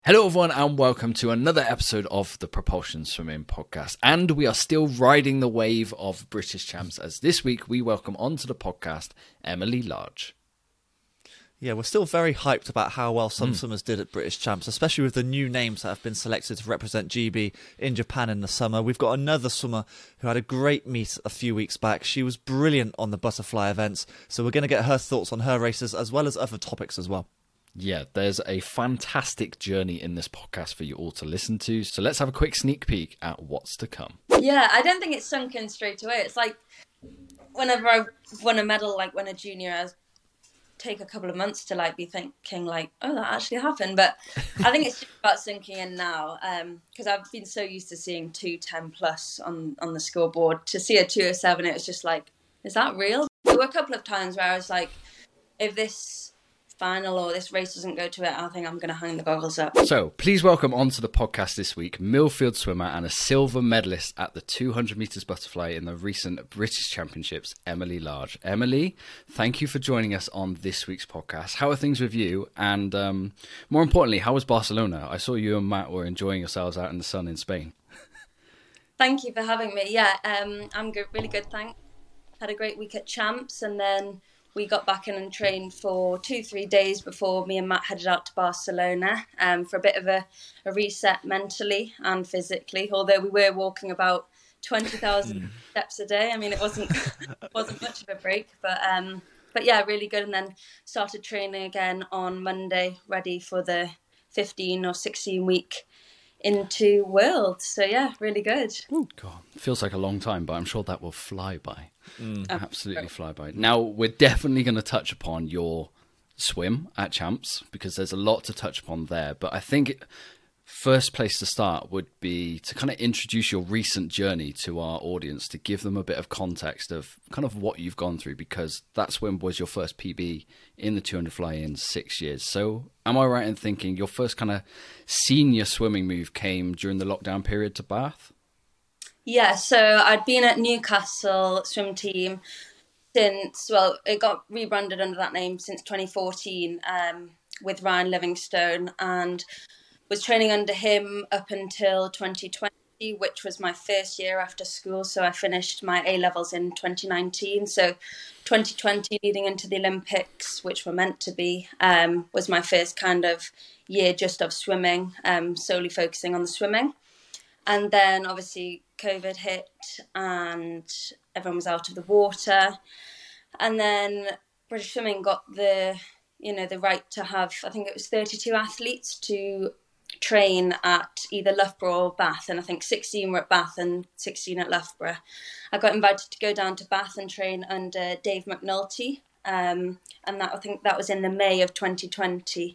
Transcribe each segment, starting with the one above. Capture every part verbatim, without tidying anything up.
Hello everyone and welcome to another episode of the Propulsion Swimming Podcast. And we are still riding the wave of British champs as this week we welcome onto the podcast Emily Large. Yeah, we're still very hyped about how well some Mm. swimmers did at British Champs, especially with the new names that have been selected to represent G B in Japan in the summer. We've got another swimmer who had a great meet a few weeks back. She was brilliant on the butterfly events, so we're going to get her thoughts on her races as well as other topics as well. Yeah, there's a fantastic journey in this podcast for you all to listen to. So let's have a quick sneak peek at what's to come. Yeah, I don't think it's sunk in straight away. It's like whenever I won a medal, like when a junior, I take a couple of months to like be thinking like, oh, that actually happened. But I think it's just about sinking in now because um, I've been so used to seeing two ten plus on, on the scoreboard. To see a two oh seven, it was just like, is that real? There were a couple of times where I was like, if this final or this race doesn't go to it, I think I'm going to hang the goggles up. So please welcome onto the podcast this week Millfield swimmer and a silver medalist at the two hundred metres butterfly in the recent British Championships, Emily Large. Emily, thank you for joining us on this week's podcast. How are things with you? And um, more importantly, how was Barcelona? I saw you and Matt were enjoying yourselves out in the sun in Spain. Thank you for having me. Yeah, um, I'm good, really good, thanks. Had a great week at Champs, and then we got back in and trained for two, three days before me and Matt headed out to Barcelona um, for a bit of a, a reset mentally and physically, although we were walking about twenty thousand mm. steps a day. I mean, it wasn't wasn't much of a break, but um, but yeah, really good. And then started training again on Monday, ready for the fifteen or sixteen week into Worlds. So yeah, really good. Oh God, feels like a long time, but I'm sure that will fly by. Mm. Absolutely fly by. Now, we're definitely going to touch upon your swim at Champs because there's a lot to touch upon there. But I think first place to start would be to kind of introduce your recent journey to our audience, to give them a bit of context of kind of what you've gone through, because that swim was your first P B in the two hundred fly in six years. So am I right in thinking your first kind of senior swimming move came during the lockdown period to Bath? Yeah, so I'd been at Newcastle swim team since, well, it got rebranded under that name since twenty fourteen um, with Ryan Livingstone, and was training under him up until twenty twenty, which was my first year after school. So I finished my A-levels in twenty nineteen. So twenty twenty leading into the Olympics, which were meant to be, um, was my first kind of year just of swimming, um, solely focusing on the swimming. And then obviously COVID hit and everyone was out of the water. And then British Swimming got the, you know, the right to have, I think it was thirty-two athletes to train at either Loughborough or Bath. And I think sixteen were at Bath and sixteen at Loughborough. I got invited to go down to Bath and train under Dave McNulty. Um, and that I think that was in the May of twenty twenty.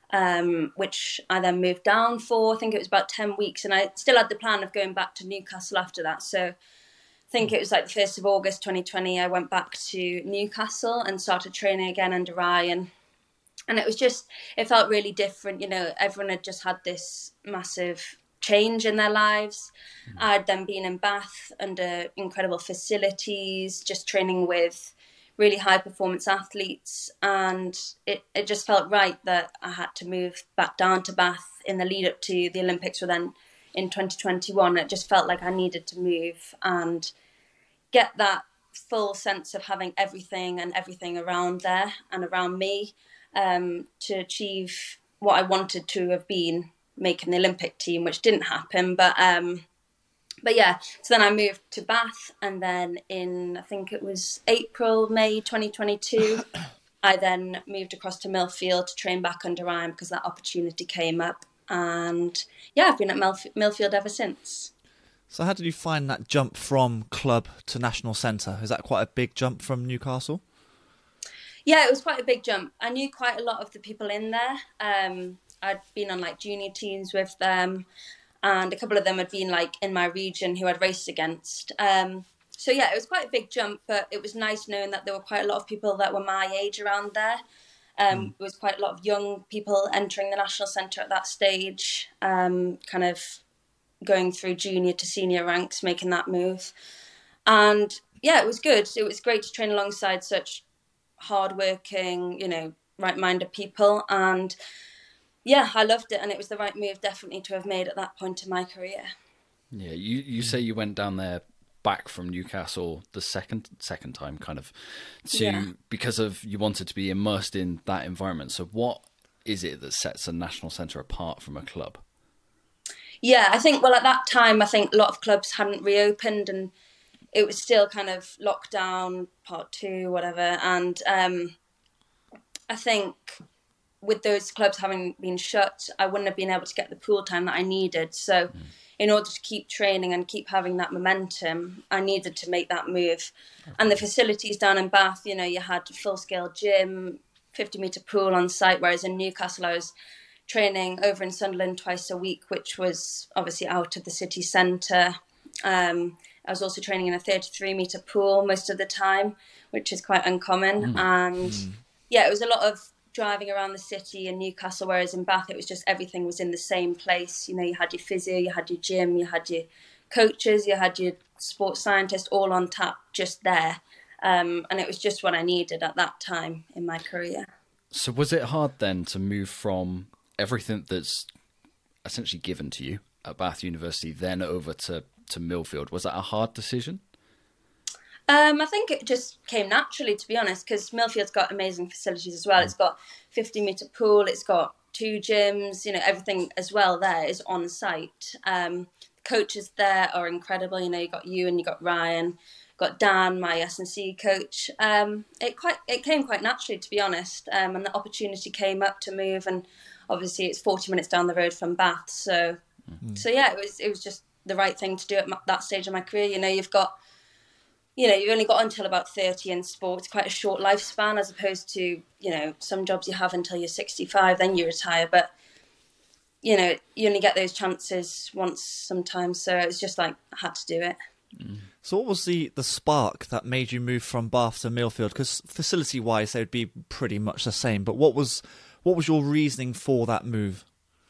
Um, which I then moved down for. I think it was about ten weeks, and I still had the plan of going back to Newcastle after that. So I think it was like the first of August twenty twenty, I went back to Newcastle and started training again under Ryan. And it was just, it felt really different. You know, everyone had just had this massive change in their lives. Mm-hmm. I'd then been in Bath under incredible facilities, just training with really high performance athletes, and it, it just felt right that I had to move back down to Bath in the lead up to the Olympics, or then in twenty twenty-one. It just felt like I needed to move and get that full sense of having everything and everything around there and around me um, to achieve what I wanted to have been, making the Olympic team, which didn't happen. But um, But yeah, so then I moved to Bath, and then in, I think it was April, May twenty twenty-two, I then moved across to Millfield to train back under Ryan because that opportunity came up. And yeah, I've been at Milf- Millfield ever since. So how did you find that jump from club to national centre? Is that quite a big jump from Newcastle? Yeah, it was quite a big jump. I knew quite a lot of the people in there. Um, I'd been on like junior teams with them, and a couple of them had been like in my region who I'd raced against. Um, so yeah, it was quite a big jump, but it was nice knowing that there were quite a lot of people that were my age around there. Um, mm. There was quite a lot of young people entering the national centre at that stage, um, kind of going through junior to senior ranks, making that move. And yeah, it was good. It was great to train alongside such hardworking, you know, right-minded people. And yeah, I loved it, and it was the right move definitely to have made at that point in my career. Yeah, you, you say you went down there back from Newcastle the second second time, kind of, to Yeah. because of you wanted to be immersed in that environment. So what is it that sets a national centre apart from a club? Yeah, I think, well, at that time, I think a lot of clubs hadn't reopened and it was still kind of lockdown, part two, whatever. And um, I think with those clubs having been shut, I wouldn't have been able to get the pool time that I needed. So mm. in order to keep training and keep having that momentum, I needed to make that move. Okay. And the facilities down in Bath, you know, you had a full-scale gym, fifty metre pool on site, whereas in Newcastle I was training over in Sunderland twice a week, which was obviously out of the city centre. Um, I was also training in a thirty-three metre pool most of the time, which is quite uncommon. Mm. And mm. yeah, it was a lot of driving around the city in Newcastle, whereas in Bath it was just everything was in the same place. You know, you had your physio, you had your gym, you had your coaches, you had your sports scientist all on tap just there. Um, and it was just what I needed at that time in my career. So was it hard then to move from everything that's essentially given to you at Bath University then over to, to Millfield? Was that a hard decision? Um, I think it just came naturally, to be honest, because Millfield's got amazing facilities as well. Mm. It's got fifty metre pool, it's got two gyms, you know, everything as well there is on site. Um, the coaches there are incredible. You know, you got you and you got Ryan, got Dan, my S and C coach. Um, it quite it came quite naturally, to be honest, um, and the opportunity came up to move, and obviously it's forty minutes down the road from Bath. So, mm-hmm. so yeah, it was it was just the right thing to do at my, that stage of my career. You know, you've got. You know, you've only got until about thirty in sport. It's quite a short lifespan as opposed to, you know, some jobs you have until you're sixty-five, then you retire. But, you know, you only get those chances once sometimes. So it's just like, I had to do it. Mm. So what was the, the spark that made you move from Bath to Millfield? Because facility-wise, they would be pretty much the same. But what was what was your reasoning for that move?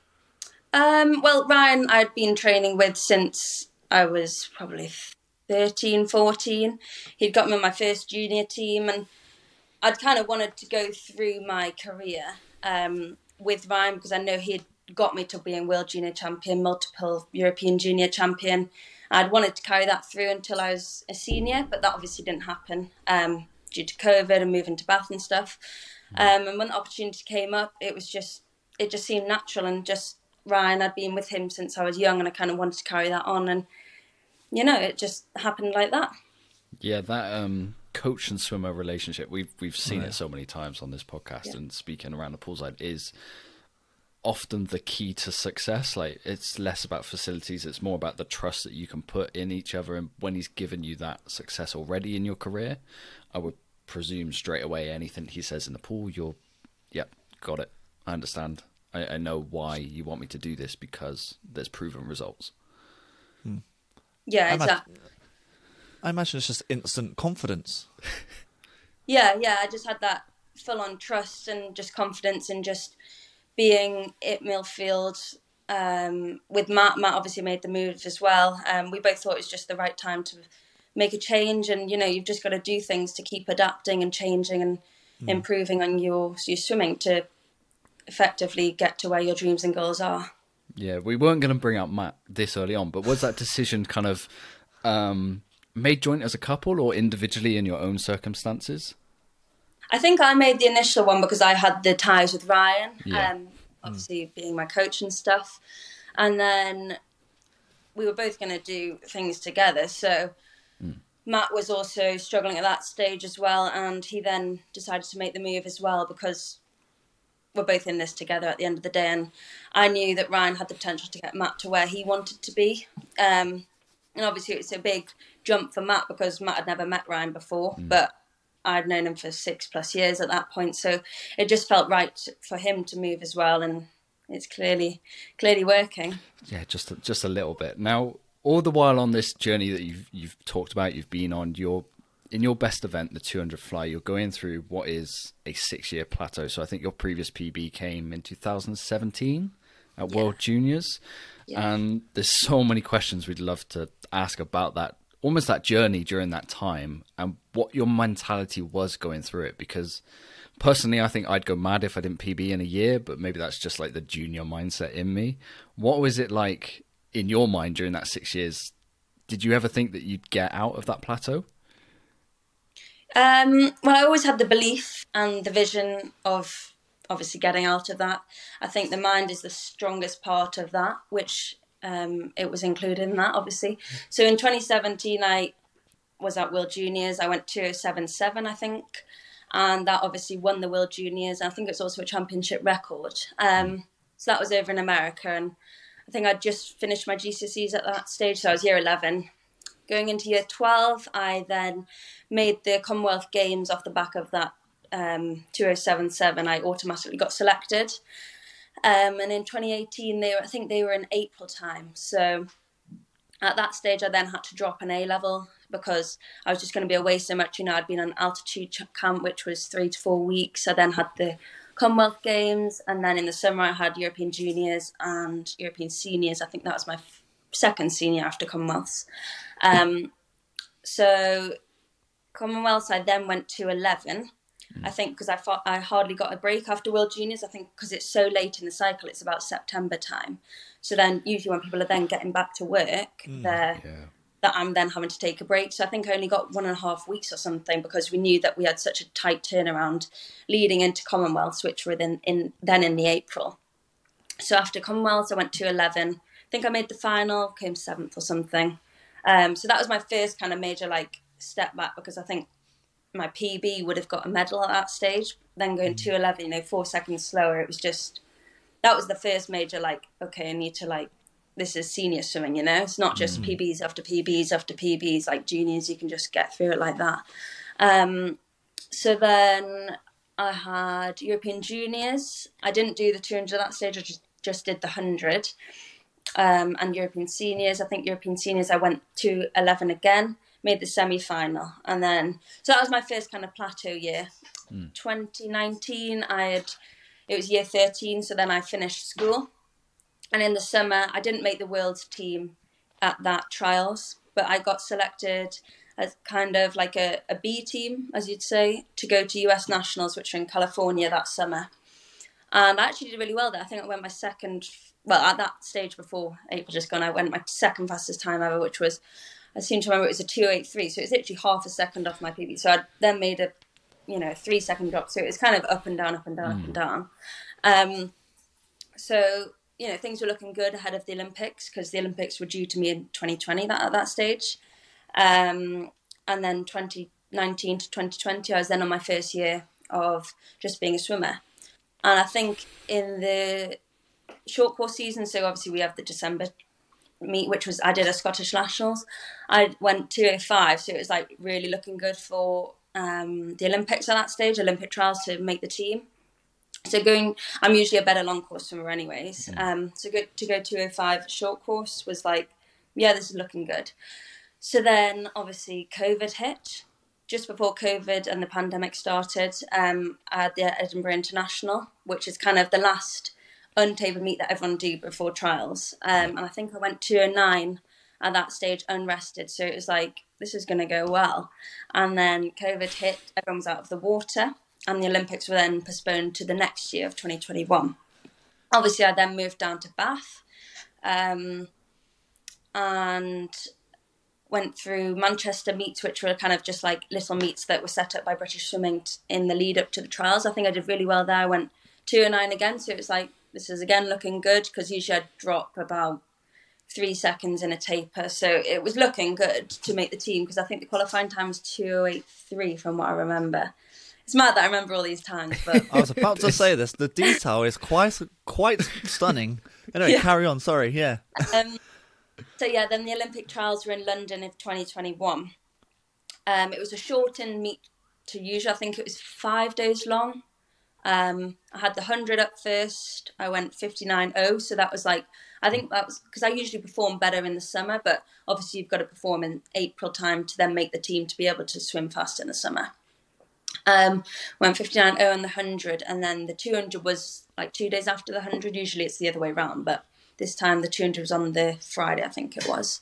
Um, well, Ryan, I'd been training with since I was probably thirteen, fourteen. He'd got me on my first junior team, and I'd kind of wanted to go through my career um, with Ryan because I know he'd got me to being world junior champion, multiple European junior champion. I'd wanted to carry that through until I was a senior, but that obviously didn't happen um, due to COVID and moving to Bath and stuff. Um, and when the opportunity came up, it was just, it just seemed natural, and just Ryan, I'd been with him since I was young, and I kind of wanted to carry that on, and you know, it just happened like that. Yeah, that um, coach and swimmer relationship, we've we've seen right. it so many times on this podcast, yeah. and speaking around the poolside is often the key to success. Like, it's less about facilities, it's more about the trust that you can put in each other. And when he's given you that success already in your career, I would presume straight away anything he says in the pool, you're, yep, got it. I understand. I, I know why you want me to do this because there's proven results. Hmm. Yeah, I exactly. Imagine, I imagine it's just instant confidence. yeah, yeah. I just had that full-on trust and just confidence in just being at Millfield um, with Matt. Matt obviously made the move as well. Um, we both thought it was just the right time to make a change, and you know, you've just got to do things to keep adapting and changing and mm. improving on your your swimming to effectively get to where your dreams and goals are. Yeah, we weren't going to bring up Matt this early on, but was that decision kind of um, made joint as a couple or individually in your own circumstances? I think I made the initial one because I had the ties with Ryan, yeah. um, obviously mm. being my coach and stuff. And then we were both going to do things together. So mm. Matt was also struggling at that stage as well. And he then decided to make the move as well because we're both in this together at the end of the day, and I knew that Ryan had the potential to get Matt to where he wanted to be. Um, and obviously it's a big jump for Matt because Matt had never met Ryan before, mm. but I'd known him for six plus years at that point. So it just felt right for him to move as well, and it's clearly clearly working. Yeah, just a, just a little bit. Now, all the while on this journey that you've you've talked about, you've been on your in your best event, the two hundred fly, you're going through what is a six-year plateau. So I think your previous P B came in two thousand seventeen at yeah. World Juniors. Yeah. And there's so many questions we'd love to ask about that, almost that journey during that time and what your mentality was going through it. Because personally, I think I'd go mad if I didn't P B in a year, but maybe that's just like the junior mindset in me. What was it like in your mind during that six years? Did you ever think that you'd get out of that plateau? Um, well, I always had the belief and the vision of obviously getting out of that. I think the mind is the strongest part of that, which um, it was included in that, obviously. So in twenty seventeen, I was at World Juniors. I went two oh seven point seven, I think. And that obviously won the World Juniors. I think it's also a championship record. Um, so that was over in America. And I think I'd just finished my G C S Es at that stage. So I was year eleven. Going into year twelve, I then made the Commonwealth Games off the back of that um, two oh seven point seven. I automatically got selected. Um, and in twenty eighteen, they were, I think they were in April time. So at that stage, I then had to drop an A-level because I was just going to be away so much. You know, I'd been on altitude camp, which was three to four weeks. I then had the Commonwealth Games. And then in the summer, I had European Juniors and European Seniors. I think that was my f- second senior after Commonwealths. Um, so Commonwealths, I then went to eleven. I think because I thought I hardly got a break after World Juniors. I think because it's so late in the cycle, it's about September time. So then usually when people are then getting back to work, mm, they're, yeah. that I'm then having to take a break. So I think I only got one and a half weeks or something because we knew that we had such a tight turnaround leading into Commonwealths, which were then in, then in the April. So after Commonwealths, I went to eleven. I think I made the final, came seventh or something. Um, so that was my first kind of major like step back because I think my P B would have got a medal at that stage. Then going to eleven, you know, four seconds slower. It was just, that was the first major like, okay, I need to like, this is senior swimming, you know? It's not just mm. P Bs after P Bs after P Bs, like juniors, you can just get through it like that. Um, so then I had European Juniors. I didn't do the two hundred at that stage, I just, just did the one hundred. Um, and European Seniors. I think European Seniors, I went to eleven again, made the semi-final. And then, so that was my first kind of plateau year. Mm. twenty nineteen, I had, it was year thirteen, so then I finished school. And in the summer, I didn't make the world team at that trials, but I got selected as kind of like a, a B team, as you'd say, to go to U S Nationals, which are in California that summer. And I actually did really well there. I think I went my second, well, at that stage before April just gone, I went my second fastest time ever, which was, I seem to remember it was a two eighty-three. So it's literally half a second off my P B. So I then made a, you know, three second drop. So it was kind of up and down, up and down, mm. up and down. Um, so, you know, things were looking good ahead of the Olympics because the Olympics were due to me in twenty twenty that, at that stage. Um, and then twenty nineteen to twenty twenty, I was then on my first year of just being a swimmer. And I think in the short course season, so obviously we have the December meet, which was, I did a Scottish Nationals. I went two oh five, so it was like really looking good for um, the Olympics at that stage, Olympic trials to make the team. So going, I'm usually a better long course swimmer anyways. Mm. Um, so good to go two oh five short course was like, yeah, this is looking good. So then obviously COVID hit. Just before COVID and the pandemic started, um, I had the Edinburgh International, which is kind of the last untabled meet that everyone do before trials. Um, and I think I went two oh nine at that stage, unrested. So it was like, this is going to go well. And then COVID hit, everyone was out of the water, and the Olympics were then postponed to the next year of twenty twenty-one. Obviously, I then moved down to Bath um, and went through Manchester meets, which were kind of just like little meets that were set up by British Swimming t- in the lead up to the trials. I think I did really well there. I went two oh nine again, so it was like, this is again looking good, because usually I'd drop about three seconds in a taper. So it was looking good to make the team, because I think the qualifying time was two oh eight three from what I remember. It's mad that I remember all these times. But I was about to say this. The detail is quite quite stunning. Anyway, yeah. Carry on. Sorry. Yeah. Um, so yeah, then the Olympic trials were in London in twenty twenty-one. Um, it was a shortened meet to usual. I think it was five days long. Um, I had the one hundred up first. I went fifty-nine oh, so that was like, I think that was, because I usually perform better in the summer, but obviously you've got to perform in April time to then make the team to be able to swim fast in the summer. Um, went fifty-nine oh on the one hundred, and then the two hundred was like two days after the one hundred. Usually it's the other way around, but this time the two hundred was on the Friday, I think it was.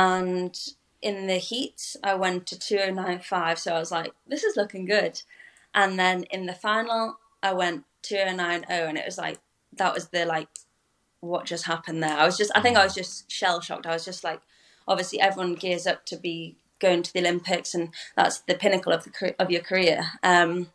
And in the heats, I went to two oh nine five, so I was like, this is looking good. And then in the final, I went two oh nine oh, and it was like, that was the like, what just happened there? I was just, I think I was just shell shocked. I was just like, obviously everyone gears up to be going to the Olympics, and that's the pinnacle of the of your career. Um,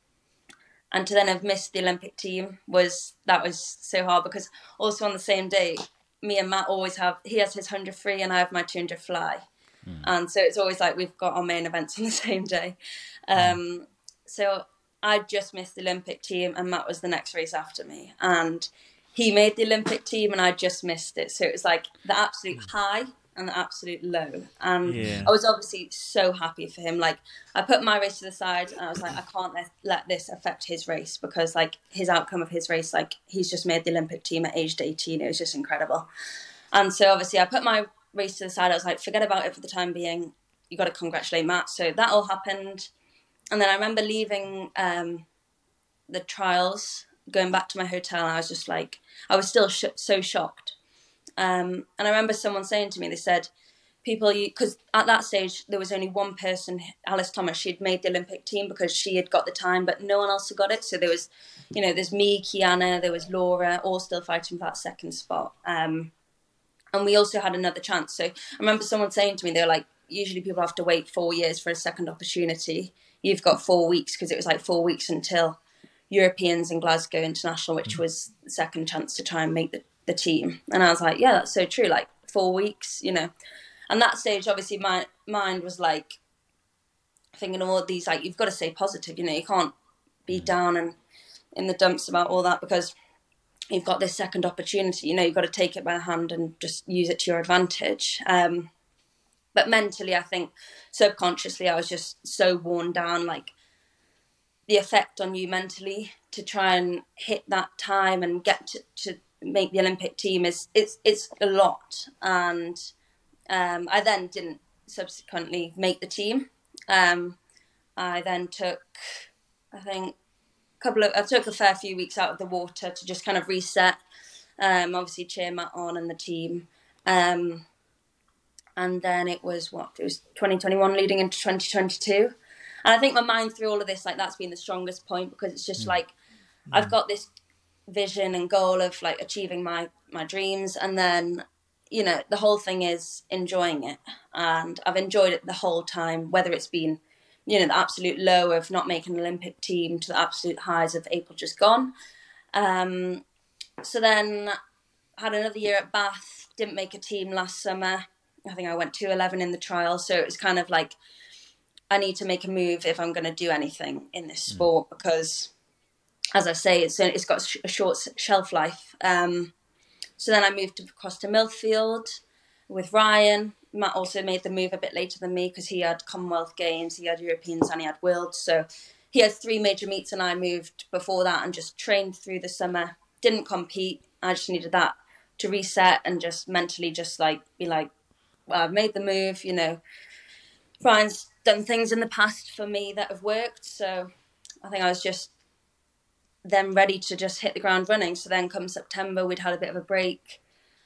and to then have missed the Olympic team was, that was so hard, because also on the same day, me and Matt always have, he has his one hundred free and I have my two hundred fly. Mm. And so it's always like we've got our main events on the same day. Um, mm. So I just missed the Olympic team, and Matt was the next race after me. And he made the Olympic team and I just missed it. So it was like the absolute high and the absolute low. And yeah. I was obviously so happy for him. Like, I put my race to the side and I was like, I can't let, let this affect his race, because like his outcome of his race, like he's just made the Olympic team at aged eighteen. It was just incredible. And so obviously I put my race to the side. I was like, forget about it for the time being. You got to congratulate Matt. So that all happened. And then I remember leaving um, the trials, going back to my hotel, and I was just like, I was still sh- so shocked. Um, and I remember someone saying to me, they said, people, because at that stage, there was only one person, Alice Thomas, she'd made the Olympic team because she had got the time, but no one else had got it. So there was, you know, there's me, Kiana, there was Laura, all still fighting for that second spot. Um, and we also had another chance. So I remember someone saying to me, they were like, usually people have to wait four years for a second opportunity. You've got four weeks, because it was like four weeks until Europeans in Glasgow International, which was the second chance to try and make the, the team. And I was like, yeah, that's so true. Like four weeks, you know. And that stage, obviously, my mind was like thinking of all these, like, you've got to stay positive, you know, you can't be down and in the dumps about all that, because you've got this second opportunity, you know, you've got to take it by the hand and just use it to your advantage. Um, but mentally, I think subconsciously, I was just so worn down, like the effect on you mentally to try and hit that time and get to, to make the Olympic team is, it's, it's a lot. And Um, I then didn't subsequently make the team. Um, I then took, I think, a couple of, I took a fair few weeks out of the water to just kind of reset. Um, obviously cheer Matt on and the team. Um, and then it was what? It was twenty twenty-one leading into twenty twenty-two. And I think my mind through all of this, like that's been the strongest point, because it's just mm. like, mm. I've got this vision and goal of like achieving my, my dreams. And then, you know, the whole thing is enjoying it. And I've enjoyed it the whole time, whether it's been, you know, the absolute low of not making an Olympic team to the absolute highs of April just gone. Um, so then had another year at Bath, didn't make a team last summer. I think I went two eleven in the trial. So it was kind of like, I need to make a move if I'm going to do anything in this sport, mm. because, as I say, it's it's got a short shelf life. Um, So then I moved across to Millfield with Ryan. Matt also made the move a bit later than me, because he had Commonwealth Games, he had Europeans, and he had Worlds. So he had three major meets, and I moved before that and just trained through the summer. Didn't compete. I just needed that to reset and just mentally just like be like, well, I've made the move, you know. Ryan's done things in the past for me that have worked. So I think I was just then ready to just hit the ground running. So then come September, we'd had a bit of a break.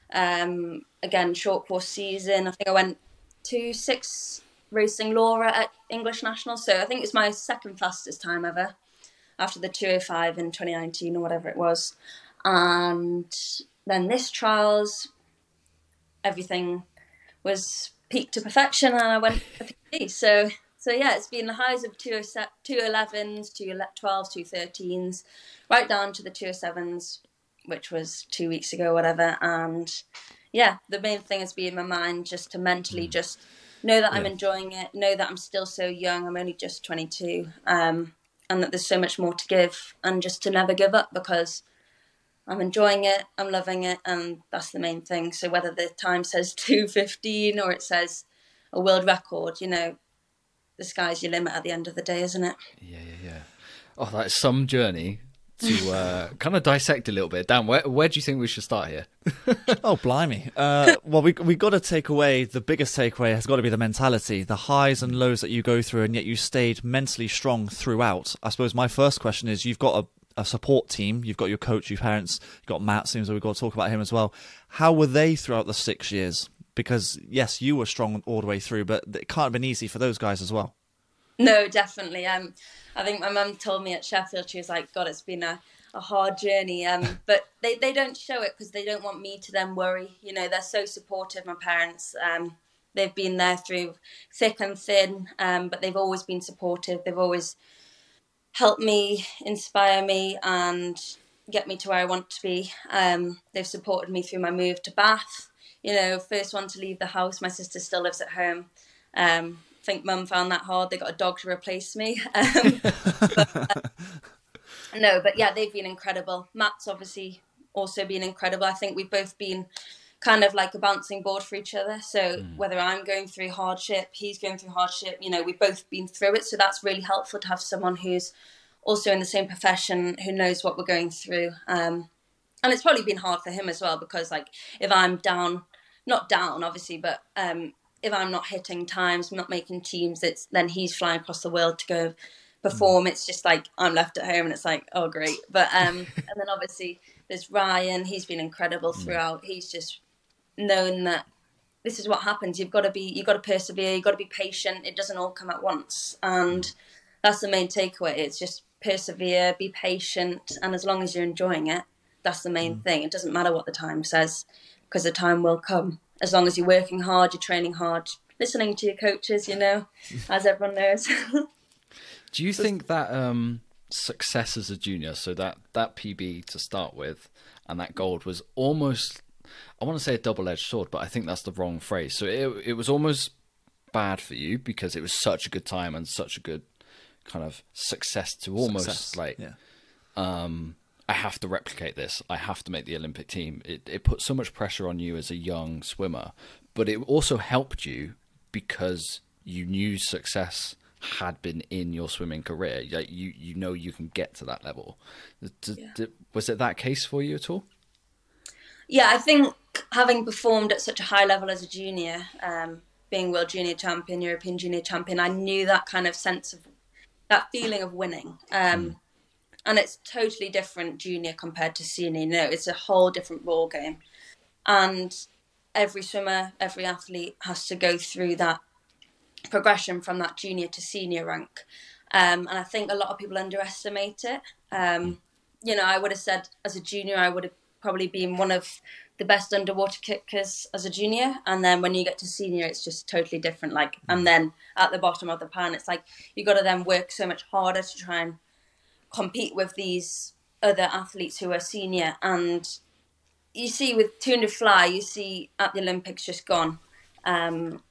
Um, again, short course season. I think I went two six racing Laura at English National. So I think it's my second fastest time ever, after the two oh five in twenty nineteen or whatever it was. And then this trials, everything was peaked to perfection, and I went for P B. So So yeah, it's been the highs of two elevens, two twelves, two thirteens, right down to the two oh sevens, which was two weeks ago, whatever. And yeah, the main thing has been in my mind just to mentally just know that yeah. I'm enjoying it, know that I'm still so young, I'm only just twenty-two, um, and that there's so much more to give, and just to never give up, because I'm enjoying it, I'm loving it, and that's the main thing. So whether the time says two fifteen or it says a world record, you know, the sky's your limit at the end of the day, isn't it? Yeah, yeah, yeah. Oh, that's some journey to uh, kind of dissect a little bit. Dan, where, where do you think we should start here? Oh, blimey. Uh, well, we we got to take away, the biggest takeaway has got to be the mentality, the highs and lows that you go through, and yet you stayed mentally strong throughout. I suppose my first question is, you've got a, a support team, you've got your coach, your parents, you've got Matt, seems like we've got to talk about him as well. How were they throughout the six years? Because, yes, you were strong all the way through, but it can't have been easy for those guys as well. No, definitely. Um, I think my mum told me at Sheffield, she was like, God, it's been a, a hard journey. Um, but they, they don't show it because they don't want me to then worry. You know, they're so supportive, my parents. Um, they've been there through thick and thin, um, but they've always been supportive. They've always helped me, inspire me, and get me to where I want to be. Um, they've supported me through my move to Bath. You know, first one to leave the house. My sister still lives at home. Um, I think mum found that hard. They got a dog to replace me. Um, but, uh, no, but yeah, they've been incredible. Matt's obviously also been incredible. I think we've both been kind of like a bouncing board for each other. So mm. whether I'm going through hardship, he's going through hardship, you know, we've both been through it. So that's really helpful to have someone who's also in the same profession, who knows what we're going through. Um, and it's probably been hard for him as well, because like if I'm down, not down obviously, but um, if I'm not hitting times, not making teams, it's then he's flying across the world to go perform. Mm. It's just like I'm left at home and it's like, oh great. But um, and then obviously there's Ryan. He's been incredible throughout. Mm. He's just known that this is what happens. You've got to be, you've got to persevere. You've got to be patient. It doesn't all come at once, and that's the main takeaway. It's just persevere, be patient, and as long as you're enjoying it, that's the main mm. thing. It doesn't matter what the time says, because the time will come. As long as you're working hard, you're training hard, listening to your coaches, you know, as everyone knows. Do you think that um, success as a junior, so that, that P B to start with and that gold was almost, I want to say a double-edged sword, but I think that's the wrong phrase. So it it was almost bad for you because it was such a good time and such a good kind of success to almost success. like, yeah. um, I have to replicate this. I have to make the Olympic team. It it put so much pressure on you as a young swimmer, but it also helped you because you knew success had been in your swimming career. Like you, you know you can get to that level. Did, yeah. did, was it that case for you at all? Yeah, I think having performed at such a high level as a junior, um, being world junior champion, European junior champion, I knew that kind of sense of, that feeling of winning. Um, mm. And it's totally different junior compared to senior. You know, it's a whole different ball game. And every swimmer, every athlete has to go through that progression from that junior to senior rank. Um, and I think a lot of people underestimate it. Um, you know, I would have said as a junior, I would have probably been one of the best underwater kickers as a junior. And then when you get to senior, it's just totally different. Like, and then at the bottom of the pan, it's like, you got to then work so much harder to try and compete with these other athletes who are senior. And you see with two hundred fly, you see at the Olympics just gone, um,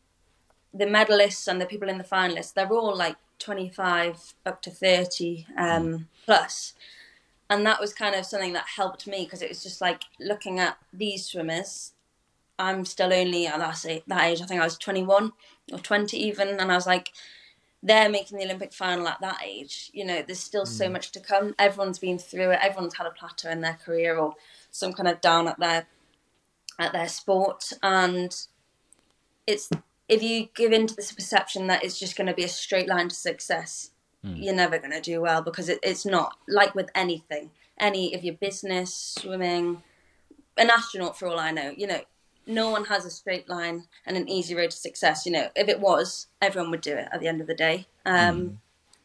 the medalists and the people in the finalists, they're all like twenty-five up to thirty um, plus. And that was kind of something that helped me, because it was just like looking at these swimmers. I'm still only at that age, that age, I think I was twenty-one or twenty even. And I was like, they're making the Olympic final at that age. You know, there's still mm. so much to come. Everyone's been through it. Everyone's had a plateau in their career or some kind of down at their at their sport. And it's, if you give into this perception that it's just going to be a straight line to success, mm. you're never going to do well, because it, it's not. Like with anything, any of your business, swimming, an astronaut for all I know, you know, no one has a straight line and an easy road to success. You know, if it was, everyone would do it at the end of the day. Um, mm.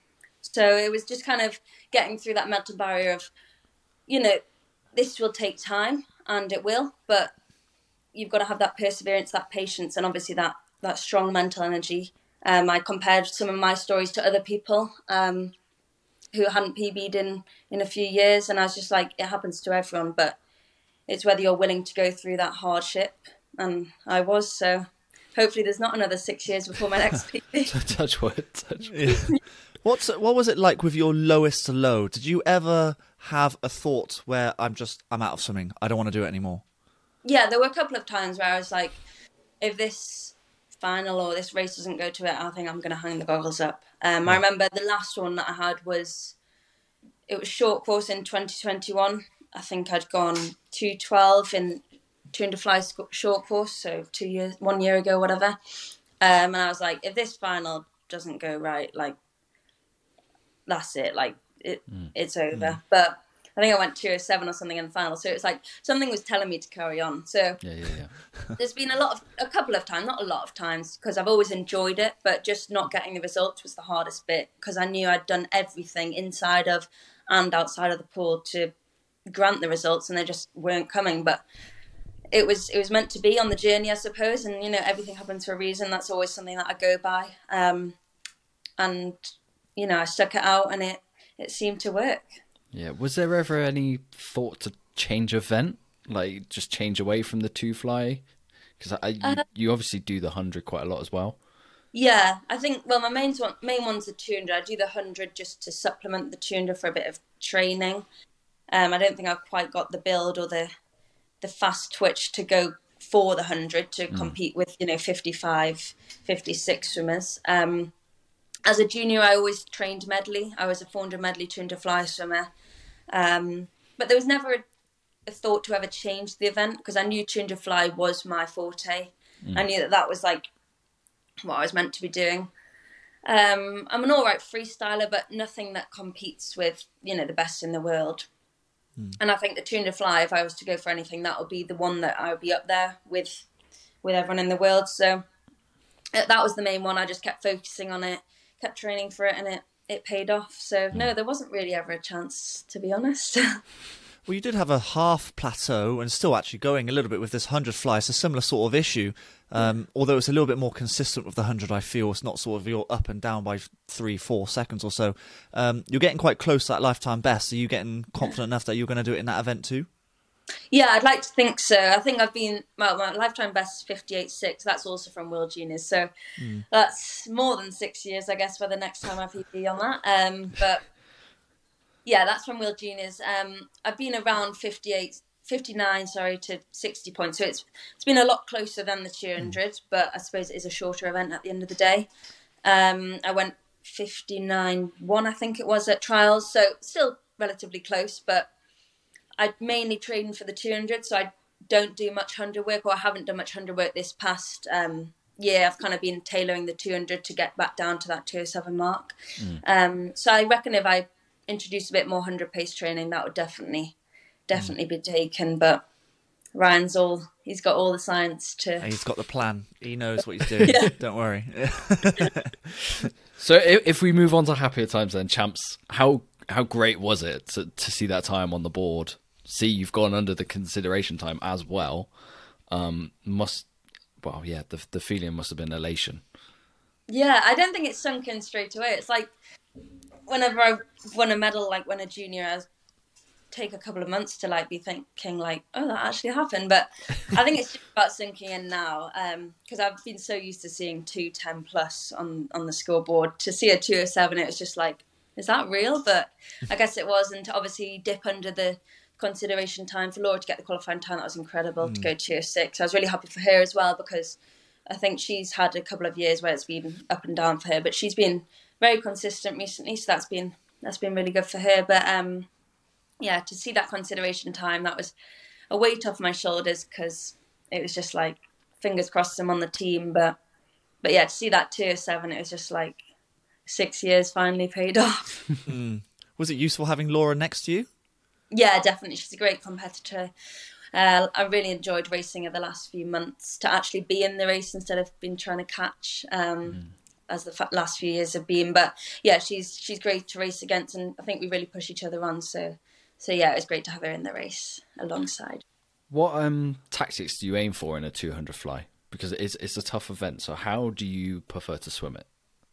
So it was just kind of getting through that mental barrier of, you know, this will take time, and it will, but you've got to have that perseverance, that patience, and obviously that, that strong mental energy. Um, I compared some of my stories to other people um, who hadn't P B'd in, in a few years, and I was just like, it happens to everyone, but it's whether you're willing to go through that hardship, and I was. So hopefully there's not another six years before my next P B. Touch wood. Touch wood. Yeah. What's what was it like with your lowest low? Did you ever have a thought where I'm just I'm out of swimming, I don't want to do it anymore? Yeah, there were a couple of times where I was like, if this final or this race doesn't go to it, I think I'm going to hang the goggles up. Um, yeah. I remember the last one that I had was, it was short course in twenty twenty-one. I think I'd gone two twelve in two hundred fly short course, so two years, one year ago, whatever. Um, and I was like, if this final doesn't go right, like, that's it, like, it, mm. it's over. Mm. But I think I went two oh seven or something in the final. So it was like something was telling me to carry on. So Yeah, yeah, yeah. there's been a lot of, a couple of times, not a lot of times, because I've always enjoyed it, but just not getting the results was the hardest bit, because I knew I'd done everything inside of and outside of the pool to grant the results, and they just weren't coming. But it was it was meant to be on the journey, I suppose, and you know, everything happens for a reason. That's always something that I go by, um, and you know, I stuck it out, and it it seemed to work. Yeah. Was there ever any thought to change event, like just change away from the two fly? Because I, you, Uh, you obviously do the hundred quite a lot as well. Yeah, I think, well, my main one, main one's the two hundred. I do the one hundred just to supplement the two hundred for a bit of training. Um, I don't think I've quite got the build or the the fast twitch to go for the one hundred to Mm. compete with, you know, fifty-five, fifty-six swimmers. Um, as a junior, I always trained medley. I was a four hundred medley, two hundred fly swimmer. Um, but there was never a, a thought to ever change the event, because I knew two hundred fly was my forte. Mm. I knew that that was like what I was meant to be doing. Um, I'm an all right freestyler, but nothing that competes with, you know, the best in the world. Mm. And I think the two hundred fly, if I was to go for anything, that would be the one that I would be up there with, with everyone in the world. So uh, that was the main one. I just kept focusing on it, kept training for it, and it, it paid off. So no, there wasn't really ever a chance, to be honest. Well, you did have a half plateau and still actually going a little bit with this one hundred fly. It's a similar sort of issue, um, although it's a little bit more consistent with the one hundred, I feel. It's not sort of you're up and down by three, four seconds or so. Um, you're getting quite close to that lifetime best. Are you getting confident enough that you're going to do it in that event too? Yeah, I'd like to think so. I think I've been, well, my lifetime best is fifty-eight six. That's also from World Juniors. So Mm. that's more than six years, I guess, for the next time I P B on that. Um, but yeah, that's from World Juniors. Um, I've been around fifty-eight, fifty-nine, sorry, to sixty points. So it's it's been a lot closer than the two hundred, mm. but I suppose it is a shorter event at the end of the day. Um, I went fifty-nine one, I think it was, at trials. So still relatively close, but I mainly train for the two hundred, so I don't do much one hundred work, or I haven't done much one hundred work this past um, year. I've kind of been tailoring the two hundred to get back down to that two oh seven mark. Mm. Um, so I reckon if I introduce a bit more one hundred pace training, that would definitely, definitely mm. be taken. But Ryan's all, he's got all the science to... He's got the plan. He knows what he's doing. Yeah. Don't worry. So if, if we move on to happier times then, champs, how how great was it to, to see that time on the board? See, you've gone under the consideration time as well. Um, must, well, yeah, the the feeling must have been elation. Yeah, I don't think it's sunk in straight away. It's like whenever I won a medal, like when a junior, I take a couple of months to like be thinking like, oh, that actually happened. But I think it's just about sinking in now, because um, I've been so used to seeing two ten plus on on the scoreboard. To see a two oh seven, it was just like, is that real? But I guess it was, and to obviously dip under the consideration time for Laura to get the qualifying time, that was incredible. Mm. To go two oh six, I was really happy for her as well, because I think she's had a couple of years where it's been up and down for her, but she's been very consistent recently, so that's been that's been really good for her. But um, yeah, to see that consideration time, that was a weight off my shoulders, because it was just like, fingers crossed I'm on the team. But but yeah, to see that two oh seven, it was just like six years finally paid off. Mm. Was it useful having Laura next to you? Yeah, definitely. She's a great competitor. Uh, I really enjoyed racing her the last few months, to actually be in the race instead of being trying to catch, um, mm. as the fa- last few years have been. But yeah, she's she's great to race against, and I think we really push each other on. So so yeah, it was great to have her in the race alongside. What um, tactics do you aim for in a two hundred fly? Because it's it's a tough event. So how do you prefer to swim it?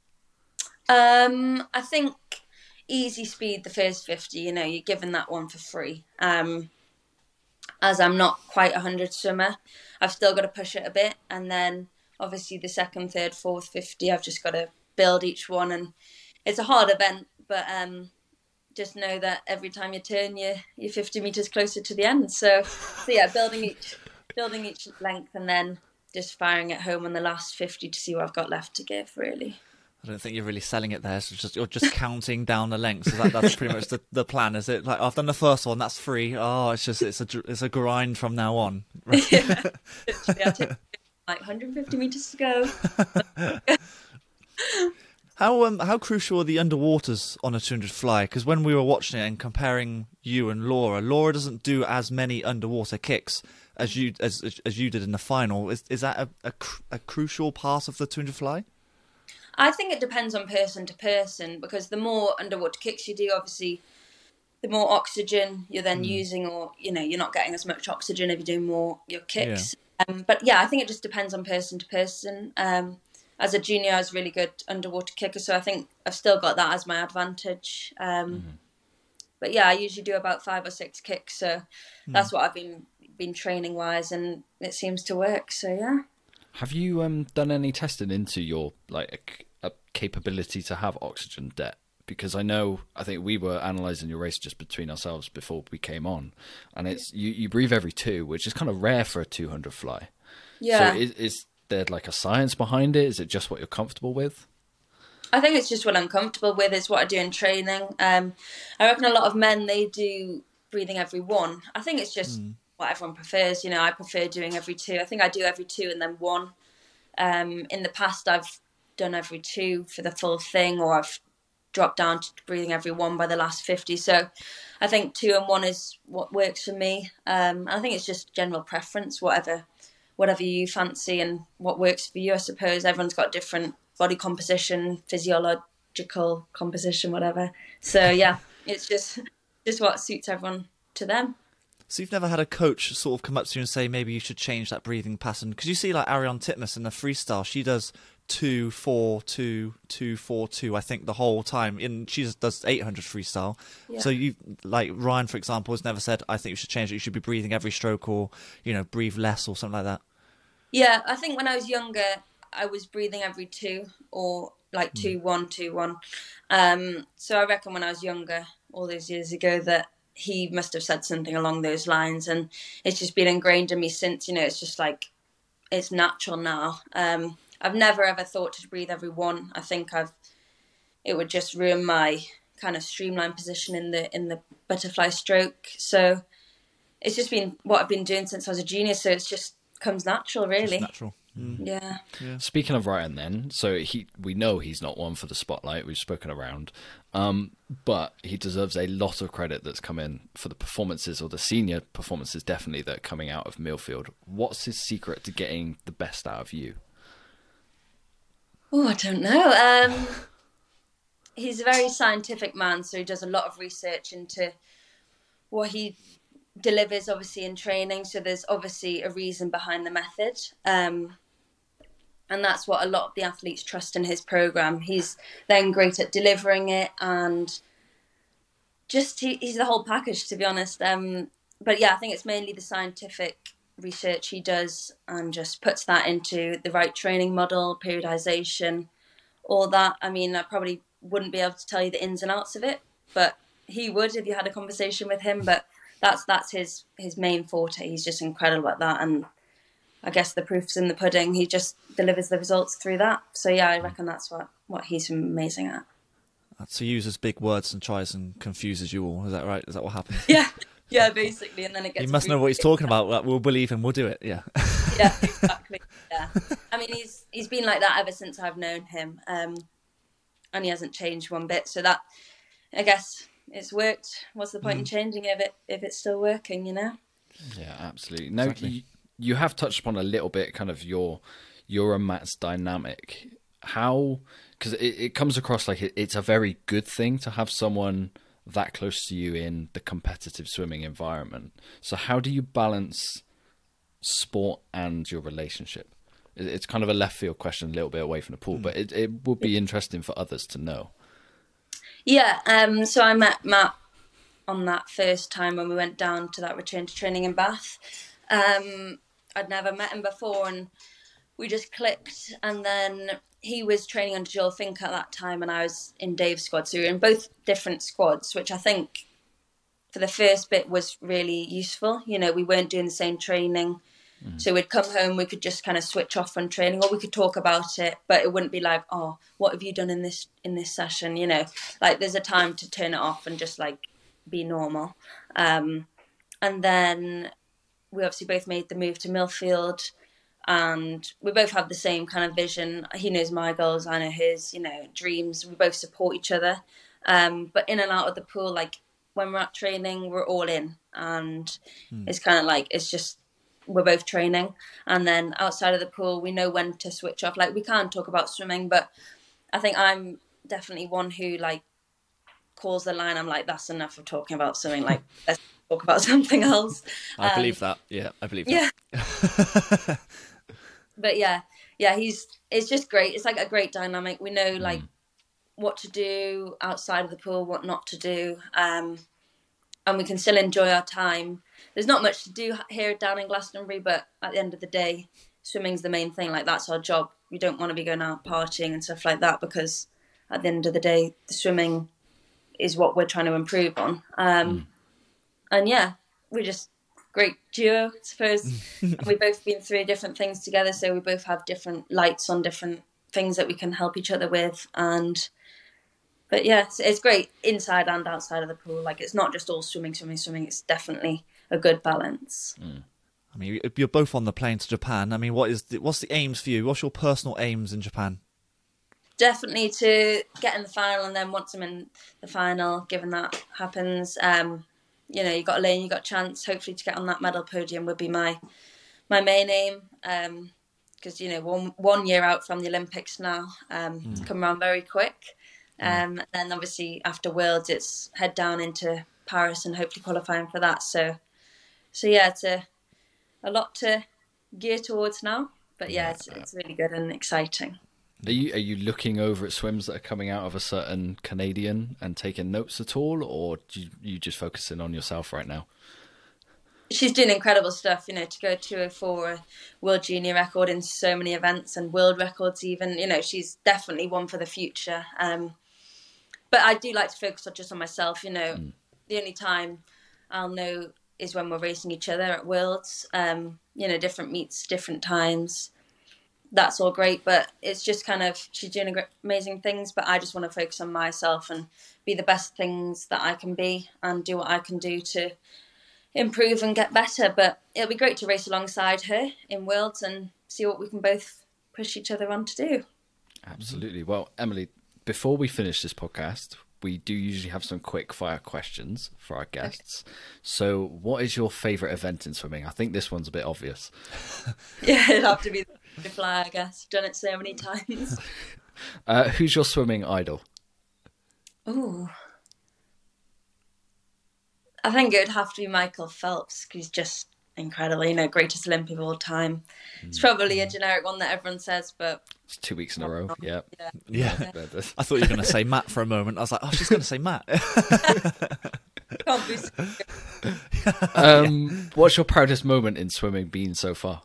Um, I think easy speed, the first fifty. You know, you're given that one for free. Um, as I'm not quite a hundred swimmer, I've still got to push it a bit, and then obviously the second, third, fourth, fifty, I've just got to build each one, and it's a hard event, but um, just know that every time you turn, you're you're fifty meters closer to the end. So, so yeah, building each building each length, and then just firing it home on the last fifty to see what I've got left to give, really. I don't think you're really selling it there. So just, you're just counting down the lengths. So that, that's pretty much the, the plan, is it? Like, I've done the first one, that's free. Oh, it's just it's a it's a grind from now on. Right? Yeah, literally, I took like one hundred fifty meters to go. how How um how crucial are the underwaters on a two hundred fly? Because when we were watching it and comparing you and Laura, Laura doesn't do as many underwater kicks as you as as you did in the final. Is is that a a, cr- a crucial part of the two hundred fly? I think it depends on person to person, because the more underwater kicks you do, obviously, the more oxygen you're then mm. using, or, you know, you're not getting as much oxygen if you're doing more your kicks. Yeah. Um, but yeah, I think it just depends on person to person. Um, as a junior, I was a really good underwater kicker, so I think I've still got that as my advantage. Um, mm-hmm. But yeah, I usually do about five or six kicks, so mm. that's what I've been been training wise, and it seems to work. So yeah. Have you um, done any testing into your like a, a capability to have oxygen debt? Because I know, I think we were analysing your race just between ourselves before we came on, and it's you, you breathe every two, which is kind of rare for a two hundred fly. Yeah. So is, is there like a science behind it? Is it just what you're comfortable with? I think it's just what I'm comfortable with. It's what I do in training. Um, I reckon a lot of men, they do breathing every one. I think it's just mm. what everyone prefers. You know, I prefer doing every two. I think I do every two and then one. Um, in the past, I've done every two for the full thing, or I've dropped down to breathing every one by the last fifty. So I think two and one is what works for me. Um, I think it's just general preference, whatever whatever you fancy and what works for you, I suppose. Everyone's got different body composition, physiological composition, whatever. So yeah, it's just just what suits everyone to them. So you've never had a coach sort of come up to you and say, maybe you should change that breathing pattern? Because you see like Ariarne Titmus in the freestyle, she does two, four, two, two, four, two, I think the whole time. In she does eight hundred freestyle. Yeah. So you, like Ryan, for example, has never said, I think you should change it. You should be breathing every stroke, or, you know, breathe less or something like that. Yeah, I think when I was younger, I was breathing every two, or like two, mm. one, two, one. Um, so I reckon when I was younger, all those years ago, that he must have said something along those lines, and it's just been ingrained in me since. You know, it's just like, it's natural now. Um, I've never ever thought to breathe every one. I think I've, it would just ruin my kind of streamlined position in the in the butterfly stroke. So it's just been what I've been doing since I was a junior. So it's just comes natural, really. Just natural. Mm. Yeah. yeah. Speaking of Ryan, then, so he we know he's not one for the spotlight. We've spoken around, um, but he deserves a lot of credit that's come in for the performances, or the senior performances, definitely, that are coming out of Millfield. What's his secret to getting the best out of you? Oh, I don't know. Um, he's a very scientific man, so he does a lot of research into what he delivers, obviously, in training. So there's obviously a reason behind the method. Um, and that's what a lot of the athletes trust in his program. He's then great at delivering it, and just he, he's the whole package, to be honest. Um, but yeah, I think it's mainly the scientific research he does, and just puts that into the right training model, periodization, all that. I mean, I probably wouldn't be able to tell you the ins and outs of it, but he would if you had a conversation with him. But that's that's his his main forte. He's just incredible at that, and I guess the proof's in the pudding. He just delivers the results through that. So yeah, I reckon that's what what he's amazing at. So he uses big words and tries and confuses you all. Is that right? Is that what happens? Yeah. Yeah, basically, and then it gets. He must know what he's talking about. We'll believe him. We'll do it. Yeah. Yeah, exactly. Yeah, I mean, he's he's been like that ever since I've known him, um, and he hasn't changed one bit. So that, I guess, it's worked. What's the point mm. in changing it if it if it's still working? You know. Yeah, absolutely. Now, Exactly. you, you have touched upon a little bit, kind of your your and Matt's dynamic. How, because it, it comes across like it, it's a very good thing to have someone that close to you in the competitive swimming environment. So how do you balance sport and your relationship? It's kind of a left field question, a little bit away from the pool, mm. but it, it would be interesting for others to know. Yeah, um, so I met Matt on that first time when we went down to that return to training in Bath. Um, I'd never met him before, and we just clicked. And then he was training under Joel Fink at that time, and I was in Dave's squad. So we were in both different squads, which I think for the first bit was really useful. You know, we weren't doing the same training. Mm. So we'd come home, we could just kind of switch off from training, or we could talk about it, but it wouldn't be like, oh, what have you done in this in this session? You know, like there's a time to turn it off and just like be normal. Um, and then we obviously both made the move to Millfield. and we both have the same kind of vision. He knows my goals, I know his, you know, dreams. We both support each other. Um, but in and out of the pool, like when we're at training, we're all in, and mm. it's kind of like, it's just, we're both training. And then outside of the pool, we know when to switch off. Like we can't talk about swimming, but I think I'm definitely one who like calls the line. I'm like, that's enough of talking about swimming. Like, let's talk about something else. I um, believe that. Yeah, I believe yeah. that. But yeah, yeah, he's, it's just great. It's like a great dynamic. We know like mm. what to do outside of the pool, what not to do. Um, and we can still enjoy our time. There's not much to do here down in Glastonbury, but at the end of the day, swimming's the main thing. Like that's our job. We don't want to be going out partying and stuff like that, because at the end of the day, the swimming is what we're trying to improve on. Um, mm. And yeah, we're just great duo, I suppose. And we've both been through different things together, so we both have different lights on different things that we can help each other with. And but yeah, it's, it's great inside and outside of the pool. Like it's not just all swimming, swimming, swimming. It's definitely a good balance. Mm. I mean, you're both on the plane to Japan. I mean, what is the, what's the aims for you? What's your personal aims in Japan? Definitely to get in the final, and then once I'm in the final, given that happens, um, you know, you got a lane, you got a chance. Hopefully, to get on that medal podium would be my my main aim. Because um, you know, one one year out from the Olympics now, um, mm. it's come around very quick. Um, mm. And then obviously after Worlds, it's head down into Paris and hopefully qualifying for that. So, so yeah, it's a a lot to gear towards now. But yeah, it's it's really good and exciting. Are you are you looking over at swims that are coming out of a certain Canadian and taking notes at all, or do you, you just focusing on yourself right now? She's doing incredible stuff, you know, to go two oh four, a world junior record in so many events and world records even. You know, she's definitely one for the future. Um, but I do like to focus just on myself, you know. Mm. The only time I'll know is when we're racing each other at Worlds. Um, you know, different meets, different times. That's all great, but it's just kind of, she's doing great, amazing things, but I just want to focus on myself and be the best things that I can be and do what I can do to improve and get better. But it'll be great to race alongside her in Worlds and see what we can both push each other on to do. Absolutely. Well, Emily, before we finish this podcast, we do usually have some quick fire questions for our guests. Okay. So what is your favourite event in swimming? I think this one's a bit obvious. Yeah, it'd have to be the butterfly, I guess. Done it so many times. Uh, who's your swimming idol? Ooh. I think it would have to be Michael Phelps, because he's just incredible, you know, greatest Olympian of all time. Mm. It's probably a generic one that everyone says, but... It's two weeks in a row, yeah. Yeah. yeah. I thought you were going to say Matt for a moment. I was like, oh, she's going to say Matt. Can't be so um, yeah. What's your proudest moment in swimming been so far?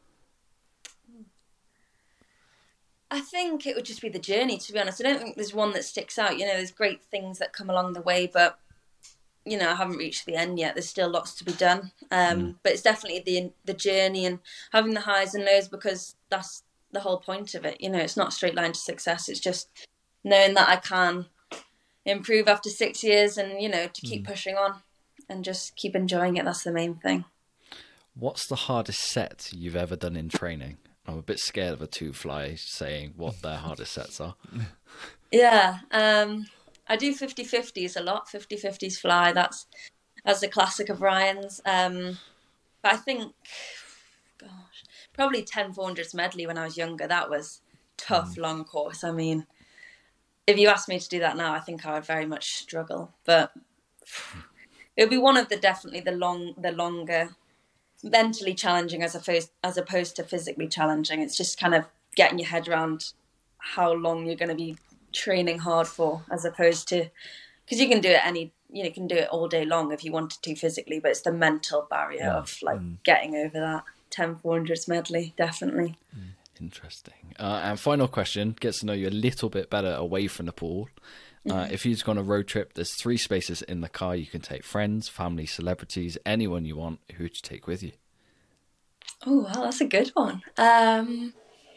I think it would just be the journey, to be honest. I don't think there's one that sticks out. You know, there's great things that come along the way, but, you know, I haven't reached the end yet. There's still lots to be done. Um, mm. But it's definitely the the journey and having the highs and lows, because that's the whole point of it. You know, it's not a straight line to success. It's just knowing that I can improve after six years and, you know, to keep mm. pushing on and just keep enjoying it. That's the main thing. What's the hardest set you've ever done in training? I'm a bit scared of a two fly saying what their hardest sets are. Yeah, um, I do fifty-fifties a lot. fifty-fifties fly, that's that's a classic of Ryan's. Um, but I think, gosh, probably ten four hundreds medley when I was younger. That was tough, mm. long course. I mean, if you asked me to do that now, I think I would very much struggle. But it would be one of the definitely the long, the longer, mentally challenging as opposed as opposed to physically challenging. It's just kind of getting your head around how long you're going to be training hard for, as opposed to, because you can do it any you know you can do it all day long if you wanted to physically, but it's the mental barrier yeah. of like mm. getting over that ten four hundreds medley, definitely. Mm. Interesting. Uh, and final question, gets to know you a little bit better away from the pool. Uh, if you've gone on a road trip, there's three spaces in the car. You can take friends, family, celebrities, anyone you want. Who would you take with you? Oh, well, that's a good one. Um,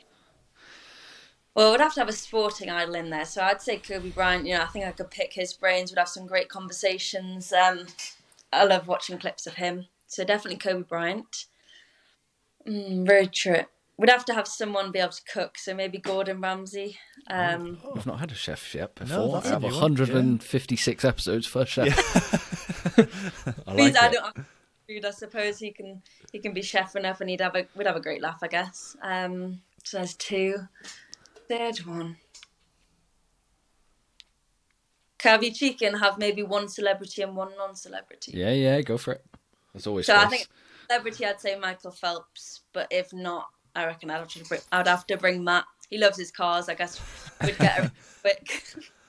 well, we'd have to have a sporting idol in there. So I'd say Kobe Bryant. You know, I think I could pick his brains. We'd have some great conversations. Um, I love watching clips of him. So definitely Kobe Bryant. Mm, road trip. we'd have to have someone be able to cook, so maybe Gordon Ramsay. Um, We've not had a chef yet before. No, that's we have a new one, one hundred fifty-six yeah. episodes, first chef. Yeah. I means like I it. don't have food, I suppose he can he can be chef enough, and he'd have a we'd have a great laugh, I guess. Um, so there's two. Third one. Can I be cheeky and have maybe one celebrity and one non-celebrity? Yeah, yeah, go for it. There's always So space. I think celebrity, I'd say Michael Phelps, but if not, I reckon I'd have to bring, I'd have to bring Matt. He loves his cars. I guess we'd get it quick.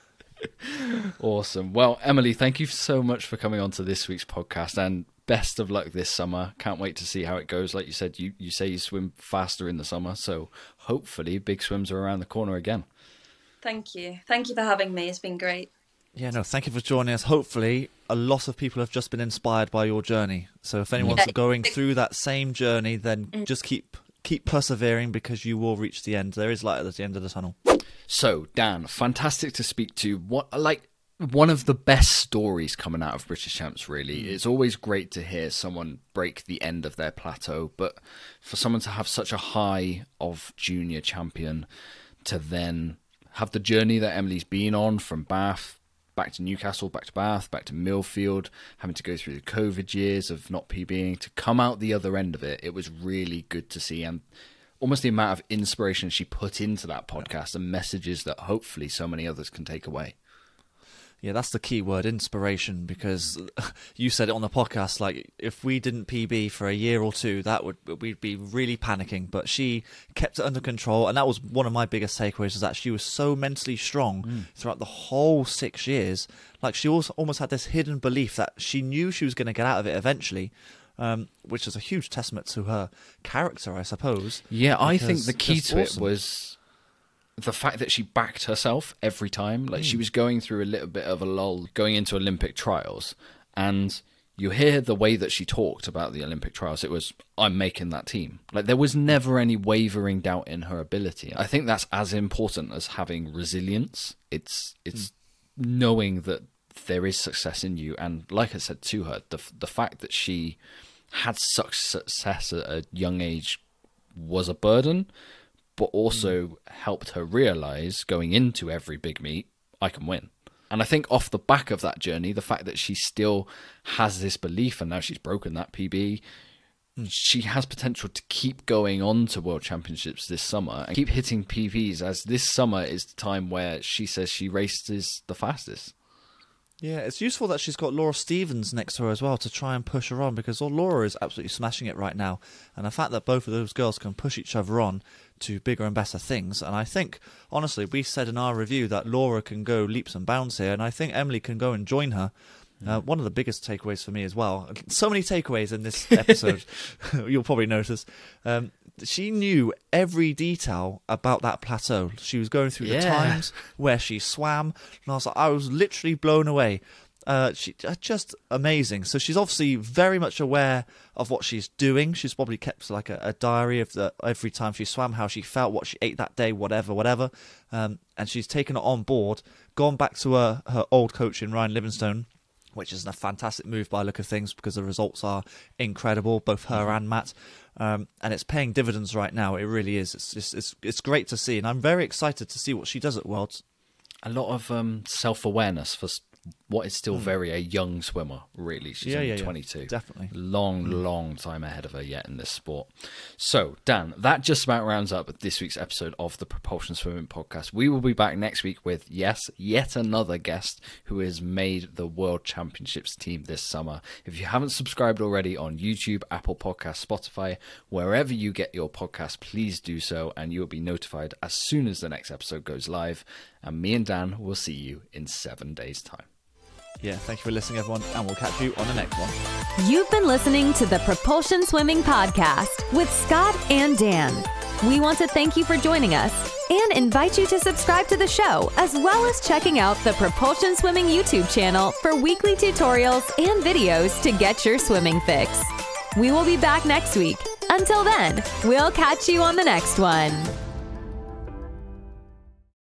Awesome. Well, Emily, thank you so much for coming on to this week's podcast, and best of luck this summer. Can't wait to see how it goes. Like you said, you, you say you swim faster in the summer, so hopefully big swims are around the corner again. Thank you. Thank you for having me. It's been great. Yeah, no, thank you for joining us. Hopefully, a lot of people have just been inspired by your journey. So if anyone's Yeah. going through that same journey, then just keep keep persevering, because you will reach the end. There is light at the end of the tunnel. So, Dan, fantastic to speak to. What like one of the best stories coming out of British Champs, really. It's always great to hear someone break the end of their plateau, but for someone to have such a high of junior champion to then have the journey that Emily's been on from Bath back to Newcastle, back to Bath, back to Millfield, having to go through the COVID years of not PBing, to come out the other end of it, it was really good to see. And almost the amount of inspiration she put into that podcast and messages that hopefully so many others can take away. Yeah, that's the key word, inspiration, because you said it on the podcast, like, if we didn't P B for a year or two, that would we'd be really panicking. But she kept it under control, and that was one of my biggest takeaways, is that she was so mentally strong mm. throughout the whole six years. Like, she also almost had this hidden belief that she knew she was going to get out of it eventually, um, which is a huge testament to her character, I suppose. Yeah, I think the key to awesome. it was the fact that she backed herself every time. Like, mm. she was going through a little bit of a lull going into Olympic trials, and you hear the way that she talked about the Olympic trials. It was, I'm making that team. Like, there was never any wavering doubt in her ability. I think that's as important as having resilience. It's it's mm. knowing that there is success in you. And like I said to her, the the fact that she had such success at a young age was a burden, but also mm. helped her realise going into every big meet, I can win. And I think off the back of that journey, the fact that she still has this belief, and now she's broken that P B, mm. she has potential to keep going on to World Championships this summer and keep hitting P Bs, as this summer is the time where she says she races the fastest. Yeah, it's useful that she's got Laura Stevens next to her as well to try and push her on, because Laura is absolutely smashing it right now. And the fact that both of those girls can push each other on to bigger and better things. And I think, honestly, we said in our review that Laura can go leaps and bounds here, and I think Emily can go and join her. Uh, one of the biggest takeaways for me as well. So many takeaways in this episode, you'll probably notice. Um, she knew every detail about that plateau. She was going through yeah. the times where she swam, and I was like, I was literally blown away. Uh, she uh, just amazing. So she's obviously very much aware of what she's doing. She's probably kept like a, a diary of the every time she swam, how she felt, what she ate that day, whatever, whatever. Um, and she's taken it on board, gone back to her, her old coach in Ryan Livingstone, which is a fantastic move by the look of things, because the results are incredible, both her and Matt. Um, and it's paying dividends right now. It really is. It's, just, it's it's great to see, and I'm very excited to see what she does at Worlds. A lot of um, self-awareness for what is still mm. very a young swimmer, really. She's yeah, only yeah, twenty-two. Yeah, definitely. Long, mm. long time ahead of her yet in this sport. So, Dan, that just about rounds up this week's episode of the Propulsion Swimming Podcast. We will be back next week with, yes, yet another guest who has made the World Championships team this summer. If you haven't subscribed already on YouTube, Apple Podcasts, Spotify, wherever you get your podcast, please do so, and you'll be notified as soon as the next episode goes live. And me and Dan will see you in seven days' time. Yeah, thank you for listening, everyone, and we'll catch you on the next one. You've been listening to the Propulsion Swimming Podcast with Scott and Dan. We want to thank you for joining us and invite you to subscribe to the show, as well as checking out the Propulsion Swimming YouTube channel for weekly tutorials and videos to get your swimming fix. We will be back next week. Until then, we'll catch you on the next one.